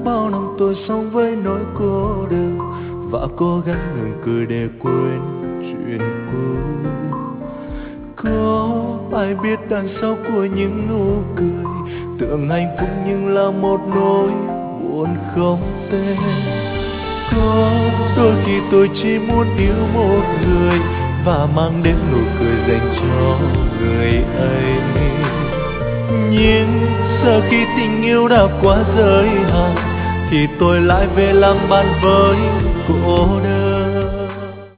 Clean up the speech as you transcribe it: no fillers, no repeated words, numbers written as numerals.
bao năm tôi sống với nỗi cô đơn và cố gắng ngừng cười để quên chuyện cũ. Có ai biết đằng sau của những nụ cười tưởng hạnh phúc nhưng là một nỗi buồn không tên. Có đôi khi tôi chỉ muốn yêu một người và mang đến nụ cười dành cho người ấy. Nhưng giờ khi tình yêu đã quá giới hạn thì tôi lại về làm bạn với cô đơn.